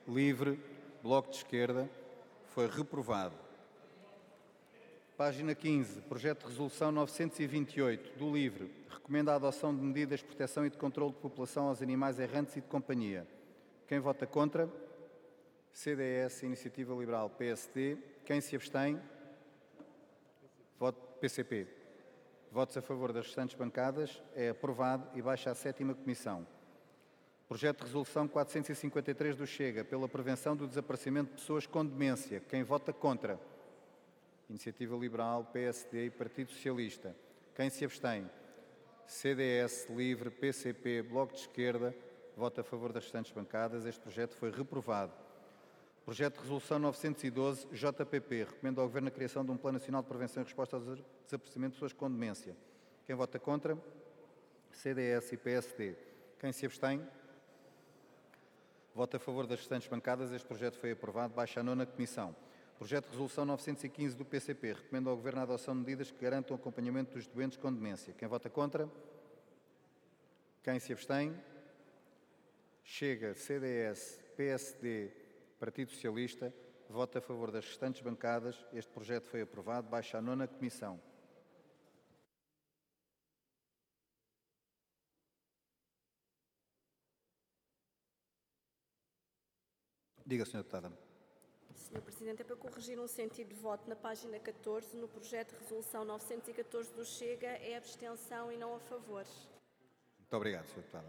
LIVRE, Bloco de Esquerda, foi reprovado. Página 15, projeto de resolução 928, do LIVRE, recomenda a adoção de medidas de proteção e de controle de população aos animais errantes e de companhia. Quem vota contra? CDS, Iniciativa Liberal, PSD. Quem se abstém? Voto PCP. Votos a favor das restantes bancadas. É aprovado e baixa à 7ª Comissão. Projeto de resolução 453 do Chega, pela prevenção do desaparecimento de pessoas com demência. Quem vota contra? Iniciativa Liberal, PSD e Partido Socialista. Quem se abstém? CDS, LIVRE, PCP, Bloco de Esquerda. Vota a favor das restantes bancadas. Este projeto foi reprovado. Projeto de resolução 912, JPP. Recomenda ao Governo a criação de um Plano Nacional de Prevenção e Resposta ao Desaparecimento de Pessoas com Demência. Quem vota contra? CDS e PSD. Quem se abstém? Vota a favor das restantes bancadas. Este projeto foi aprovado. Baixa à 9ª Comissão. Projeto de resolução 915 do PCP. Recomenda ao Governo a adoção de medidas que garantam o acompanhamento dos doentes com demência. Quem vota contra? Quem se abstém? Chega, CDS, PSD, Partido Socialista. Vota a favor das restantes bancadas. Este projeto foi aprovado. Baixa à 9ª Comissão. Diga, Sra. Deputada. Sr. Presidente, é para corrigir um sentido de voto na página 14, no projeto de resolução 914 do Chega, é abstenção e não a favor. Muito obrigado, Sra. Deputada.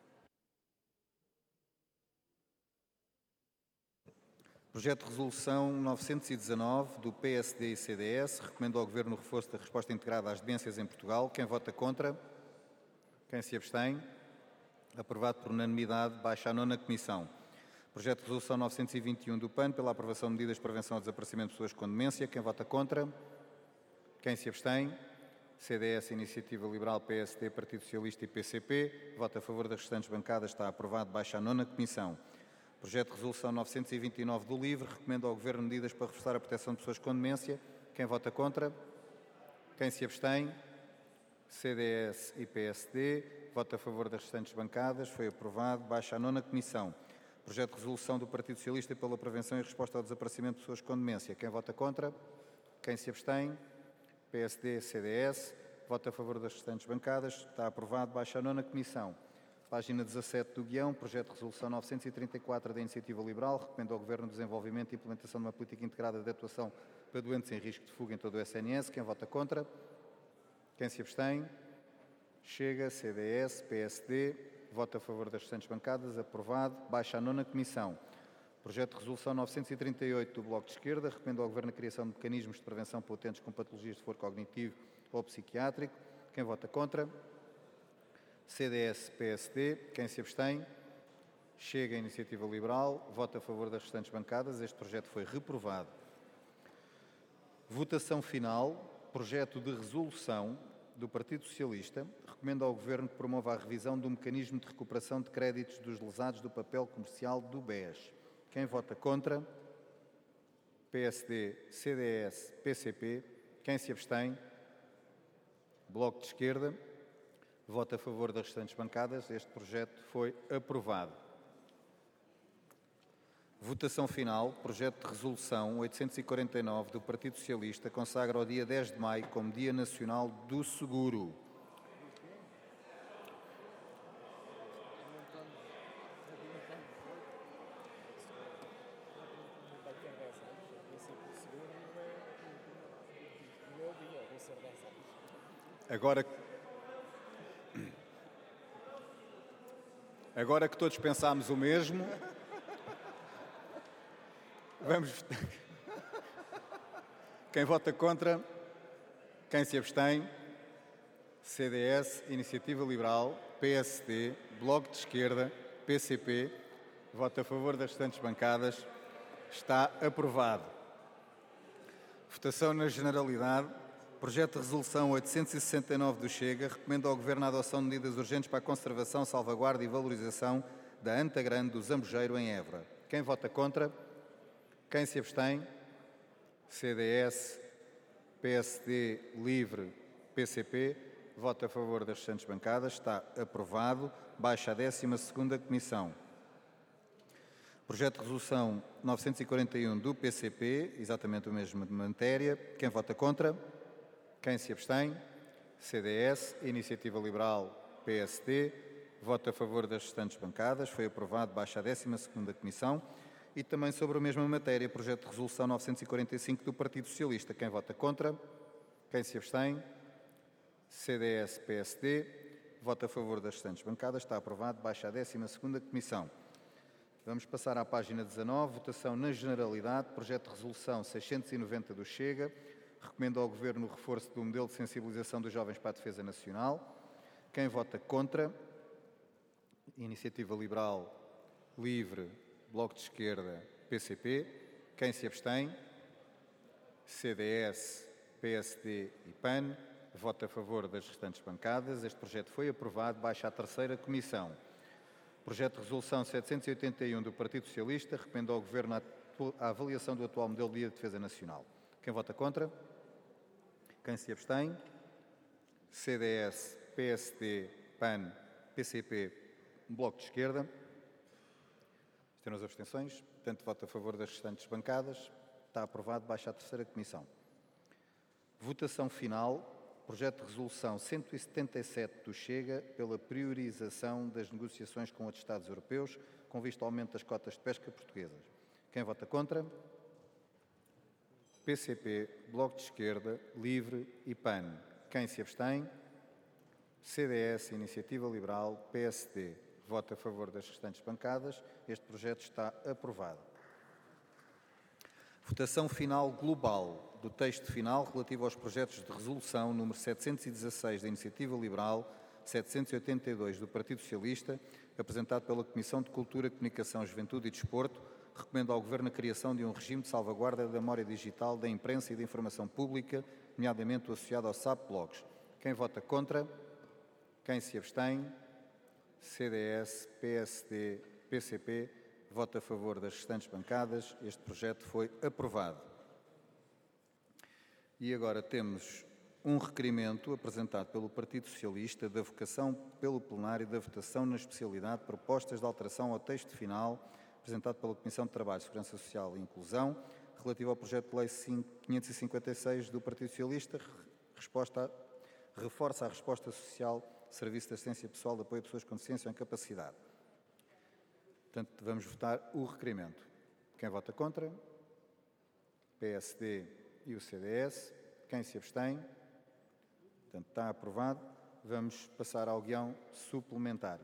Projeto de resolução 919 do PSD e CDS. Recomendo ao Governo o reforço da resposta integrada às demências em Portugal. Quem vota contra? Quem se abstém? Aprovado por unanimidade. Baixa à 9ª Comissão. Projeto de resolução 921 do PAN, pela aprovação de medidas de prevenção ao desaparecimento de pessoas com demência. Quem vota contra? Quem se abstém? CDS, Iniciativa Liberal, PSD, Partido Socialista e PCP. Vota a favor das restantes bancadas. Está aprovado. Baixa à 9ª Comissão. Projeto de resolução 929 do LIVRE. Recomenda ao Governo medidas para reforçar a proteção de pessoas com demência. Quem vota contra? Quem se abstém? CDS e PSD. Vota a favor das restantes bancadas. Foi aprovado. Baixa à 9ª Comissão. Projeto de resolução do Partido Socialista pela prevenção e resposta ao desaparecimento de pessoas com demência. Quem vota contra? Quem se abstém? PSD, CDS. Vota a favor das restantes bancadas. Está aprovado. Baixa à 9ª Comissão. Página 17 do guião. Projeto de resolução 934 da Iniciativa Liberal. Recomenda ao Governo o desenvolvimento e implementação de uma política integrada de atuação para doentes em risco de fuga em todo o SNS. Quem vota contra? Quem se abstém? Chega, CDS, PSD. Vota a favor das restantes bancadas. Aprovado. Baixa à 9ª Comissão. Projeto de resolução 938 do Bloco de Esquerda. Recomenda ao Governo a criação de mecanismos de prevenção para utentes com patologias de foro cognitivo ou psiquiátrico. Quem vota contra? CDS, PSD. Quem se abstém? Chega, a Iniciativa Liberal. Vota a favor das restantes bancadas. Este projeto foi reprovado. Votação final. Projeto de resolução do Partido Socialista recomenda ao Governo que promova a revisão do mecanismo de recuperação de créditos dos lesados do papel comercial do BES. Quem vota contra? PSD, CDS, PCP. Quem se abstém? Bloco de Esquerda. Vota a favor das restantes bancadas. Este projeto foi aprovado. Votação final. Projeto de resolução 849 do Partido Socialista consagra o dia 10 de maio como Dia Nacional do Seguro. Agora que todos pensámos o mesmo, vamos. Quem vota contra? Quem se abstém? CDS, Iniciativa Liberal, PSD, Bloco de Esquerda, PCP. Vota a favor das restantes bancadas. Está aprovado. Votação na generalidade. Projeto de resolução 869 do Chega recomenda ao Governo a adoção de medidas urgentes para a conservação, salvaguarda e valorização da anta grande do zambujeiro em Évora. Quem vota contra? Quem se abstém? CDS, PSD, LIVRE, PCP. Vota a favor das restantes bancadas. Está aprovado. Baixa a 12ª Comissão. Projeto de Resolução 941 do PCP, exatamente a mesma matéria. Quem vota contra? Quem se abstém? CDS, Iniciativa Liberal, PSD. Voto a favor das restantes bancadas. Foi aprovado. Baixa a 12ª Comissão. E também sobre a mesma matéria, projeto de resolução 945 do Partido Socialista. Quem vota contra? Quem se abstém? CDS, PSD. Voto a favor das restantes bancadas. Está aprovado. Baixa a 12ª Comissão. Vamos passar à página 19. Votação na generalidade. Projeto de resolução 690 do Chega. Recomendo ao Governo o reforço do modelo de sensibilização dos jovens para a defesa nacional. Quem vota contra? Iniciativa Liberal, Livre, Bloco de Esquerda, PCP. Quem se abstém? CDS, PSD e PAN. Voto a favor das restantes bancadas. Este projeto foi aprovado. Baixa à 3ª Comissão. Projeto de resolução 781 do Partido Socialista. Recomendo ao Governo a avaliação do atual modelo de defesa nacional. Quem vota contra? Quem se abstém? CDS, PSD, PAN, PCP, Bloco de Esquerda. Estão as abstenções. Portanto, voto a favor das restantes bancadas. Está aprovado. Baixa à 3ª Comissão. Votação final. Projeto de resolução 177 do Chega pela priorização das negociações com outros Estados europeus com vista ao aumento das cotas de pesca portuguesas. Quem vota contra? PCP, Bloco de Esquerda, Livre e PAN. Quem se abstém? CDS, Iniciativa Liberal, PSD. Voto a favor das restantes bancadas. Este projeto está aprovado. Votação final global do texto final relativo aos projetos de resolução número 716 da Iniciativa Liberal, 782 do Partido Socialista, apresentado pela Comissão de Cultura, Comunicação, Juventude e Desporto. Recomendo ao Governo a criação de um regime de salvaguarda da memória digital da imprensa e da informação pública, nomeadamente o associado ao SAP Blogs. Quem vota contra? Quem se abstém? CDS, PSD, PCP. Voto a favor das restantes bancadas. Este projeto foi aprovado. E agora temos um requerimento apresentado pelo Partido Socialista da vocação pelo plenário da votação na especialidade propostas de alteração ao texto final apresentado pela Comissão de Trabalho, Segurança Social e Inclusão, relativo ao projeto de lei 556 do Partido Socialista, reforça a resposta social, serviço de assistência pessoal de apoio a pessoas com deficiência ou incapacidade. Portanto, vamos votar o requerimento. Quem vota contra? PSD e o CDS. Quem se abstém? Portanto, está aprovado. Vamos passar ao guião suplementar.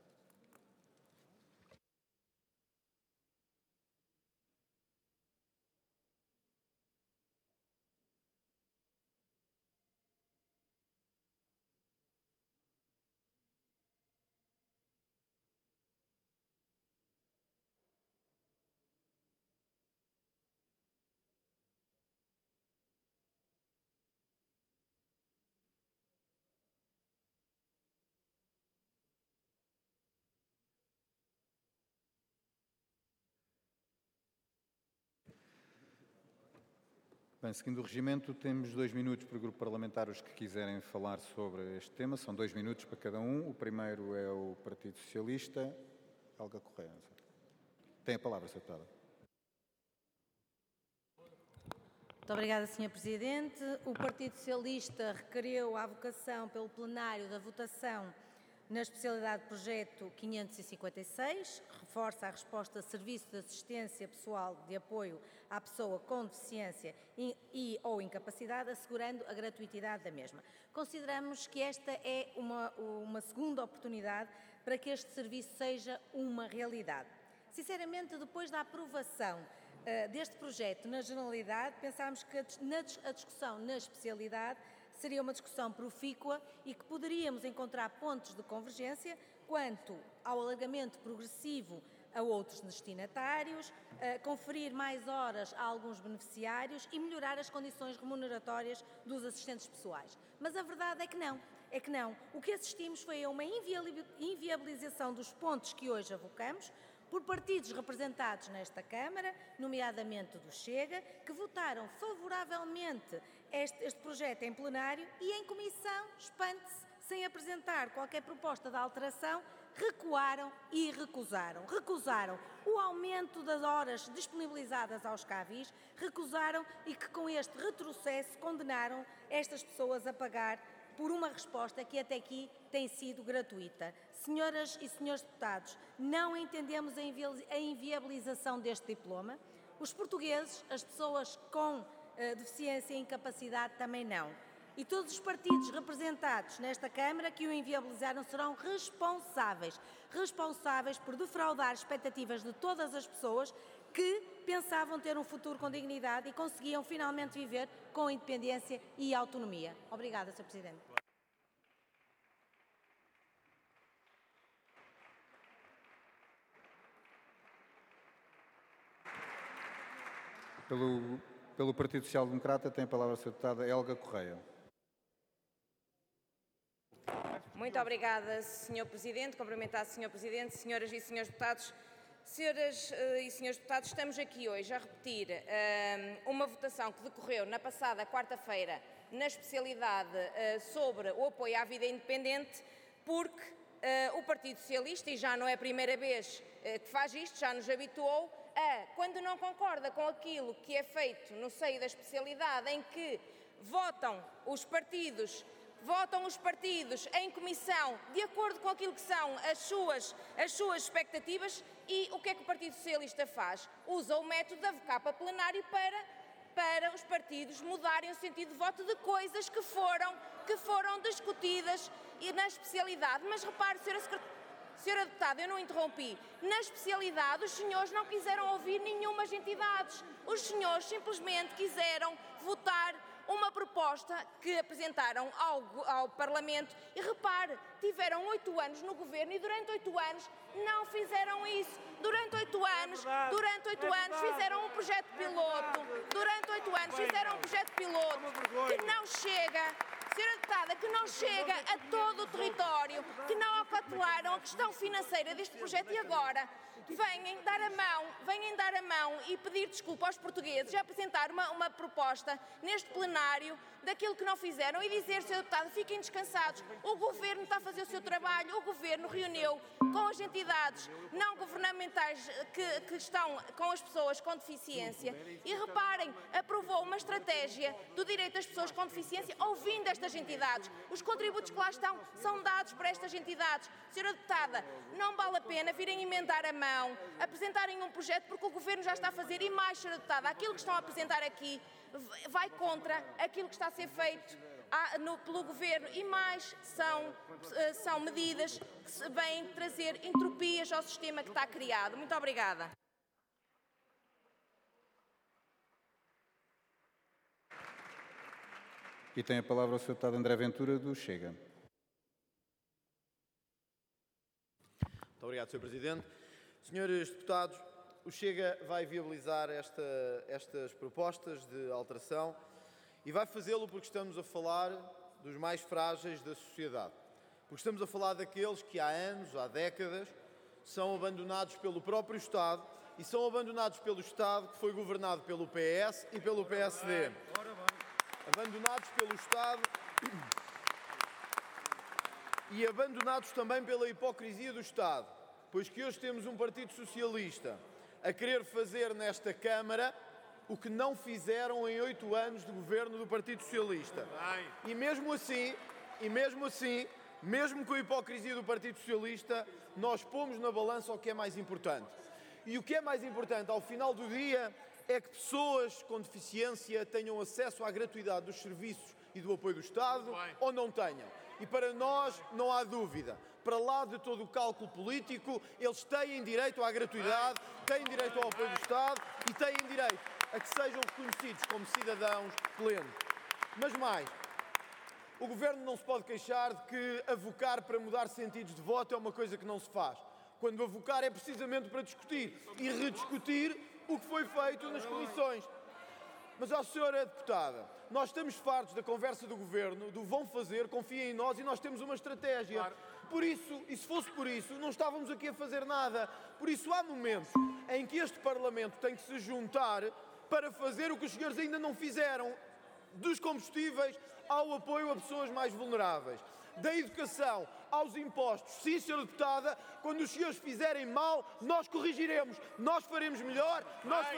Bem, seguindo o regimento, temos 2 minutos para o grupo parlamentar, os que quiserem falar sobre este tema. São 2 minutos para cada um. O primeiro é o Partido Socialista. Olga Correia. Tem a palavra, Sra. Deputada. Muito obrigada, Sr. Presidente. O Partido Socialista requeriu a avocação pelo plenário da votação na especialidade de projeto 556, reforça a resposta Serviço de Assistência Pessoal de Apoio à Pessoa com Deficiência e ou Incapacidade, assegurando a gratuitidade da mesma. Consideramos que esta é uma segunda oportunidade para que este serviço seja uma realidade. Sinceramente, depois da aprovação deste projeto na generalidade, pensámos que a discussão na especialidade seria uma discussão profícua e que poderíamos encontrar pontos de convergência quanto ao alargamento progressivo a outros destinatários, conferir mais horas a alguns beneficiários e melhorar as condições remuneratórias dos assistentes pessoais. Mas a verdade é que não. O que assistimos foi a uma inviabilização dos pontos que hoje avocamos por partidos representados nesta Câmara, nomeadamente do Chega, que votaram favoravelmente este projeto em plenário e em comissão, espante-se, sem apresentar qualquer proposta de alteração, recuaram e recusaram. Recusaram o aumento das horas disponibilizadas aos CAVIs, recusaram e que com este retrocesso condenaram estas pessoas a pagar por uma resposta que até aqui tem sido gratuita. Senhoras e senhores deputados, não entendemos a inviabilização deste diploma. Os portugueses, as pessoas com deficiência e incapacidade também não. E todos os partidos representados nesta Câmara que o inviabilizaram serão responsáveis por defraudar expectativas de todas as pessoas que pensavam ter um futuro com dignidade e conseguiam finalmente viver com independência e autonomia. Obrigada, Sr. Presidente. Pelo Partido Social Democrata tem a palavra a Sra. Deputada Helga Correia. Muito obrigada, Sr. Presidente. Cumprimentar, Sr. Presidente, senhoras e senhores deputados. Senhoras e senhores deputados, estamos aqui hoje a repetir uma votação que decorreu na passada quarta-feira na especialidade sobre o apoio à vida independente, porque o Partido Socialista, e já não é a primeira vez que faz isto, já nos habituou a, quando não concorda com aquilo que é feito no seio da especialidade, em que votam os partidos em comissão de acordo com aquilo que são as suas expectativas, e o que é que o Partido Socialista faz? Usa o método de avocar para plenário para os partidos mudarem o sentido de voto de coisas que foram discutidas na especialidade. Mas repare, Senhora Deputada, eu não interrompi. Na especialidade, os senhores não quiseram ouvir nenhumas entidades. Os senhores simplesmente quiseram votar uma proposta que apresentaram ao Parlamento e, repare, tiveram 8 anos no Governo e durante 8 anos não fizeram isso. Durante 8 anos fizeram um projeto piloto. Durante 8 anos fizeram um projeto piloto que não chega, Senhora Deputada, que não chega a todo o território, que não acautelaram a questão financeira deste projeto e agora vêm dar a mão e pedir desculpa aos portugueses e apresentar uma proposta neste plenário daquilo que não fizeram e dizer, Sr. Deputado, fiquem descansados, o Governo está a fazer o seu trabalho, o Governo reuniu com as entidades não governamentais que estão com as pessoas com deficiência e, reparem, aprovou uma estratégia do direito das pessoas com deficiência ouvindo estas entidades. Os contributos que lá estão são dados para estas entidades. Sra. Deputada, não vale a pena virem emendar a mão, apresentarem um projeto porque o Governo já está a fazer e mais, Sra. Deputada, aquilo que estão a apresentar aqui vai contra aquilo que está a ser feito pelo Governo e mais são medidas que vêm trazer entropias ao sistema que está criado. Muito obrigada. E tem a palavra o Sr. Deputado André Ventura, do Chega. Muito obrigado, Sr. Presidente. Senhores deputados, o Chega vai viabilizar estas propostas de alteração e vai fazê-lo porque estamos a falar dos mais frágeis da sociedade. Porque estamos a falar daqueles que há anos, há décadas, são abandonados pelo próprio Estado e são abandonados pelo Estado que foi governado pelo PS e pelo PSD. Abandonados pelo Estado e abandonados também pela hipocrisia do Estado, pois que hoje temos um Partido Socialista a querer fazer nesta Câmara o que não fizeram em 8 anos de governo do Partido Socialista. E mesmo assim, mesmo com a hipocrisia do Partido Socialista, nós pomos na balança o que é mais importante. E o que é mais importante, ao final do dia, é que pessoas com deficiência tenham acesso à gratuidade dos serviços e do apoio do Estado ou não tenham. E para nós não há dúvida, para lá de todo o cálculo político, eles têm direito à gratuidade, têm direito ao apoio do Estado e têm direito a que sejam reconhecidos como cidadãos plenos. Mas mais, o Governo não se pode queixar de que avocar para mudar sentidos de voto é uma coisa que não se faz. Quando avocar é precisamente para discutir e rediscutir o que foi feito nas comissões. Mas, Sra. Deputada, nós estamos fartos da conversa do Governo, do vão fazer, confiem em nós e nós temos uma estratégia. Claro. Por isso, e se fosse por isso, não estávamos aqui a fazer nada. Por isso, há momentos em que este Parlamento tem que se juntar para fazer o que os senhores ainda não fizeram, dos combustíveis ao apoio a pessoas mais vulneráveis. da educação aos impostos. Sim, senhora deputada, quando os senhores fizerem mal, nós corrigiremos, nós faremos melhor, nós